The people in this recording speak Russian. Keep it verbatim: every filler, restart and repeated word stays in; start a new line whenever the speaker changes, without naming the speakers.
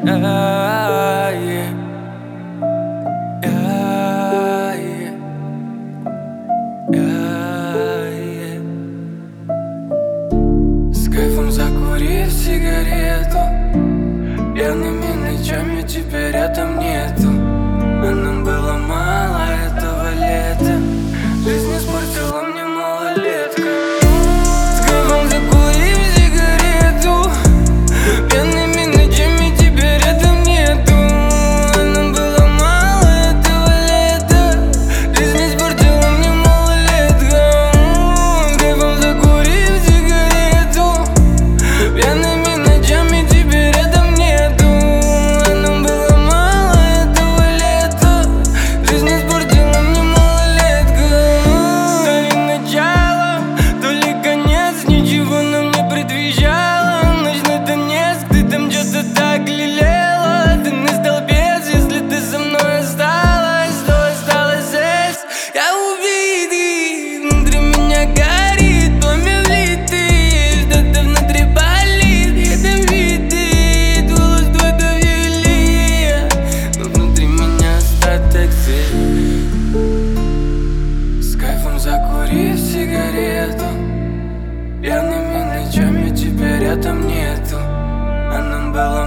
yeah, yeah. Yeah, yeah. Yeah, yeah. С кайфом закурив сигарету, пьяными ночами теперь рядом нету. А нам было мало этого лета. Жизнь испортила мне малолетка. С кайфом закурив сигарету, пьяными ночами теперь рядом нету. А нам было мало этого лета. Жизнь испортила мне малолетка. С кайфом закурив сигарету, пьяными ночами теперь рядом нету. А нам было мало этого лета. Жизнь испортила мне малолетка. То ли начало, то ли конец, ничего нам не предвещало. Ночной танец, ты там что-то так лелела. Ты не столбец, если ты со мной осталась, то осталась здесь. Я убит, внутри меня горит, пламя влетит, что-то внутри болит. Ядовитый, голос твой довели, но внутри меня остаток свет. С кайфом закурив сигарету, пьяными ночами теперь рядом нету. А нам было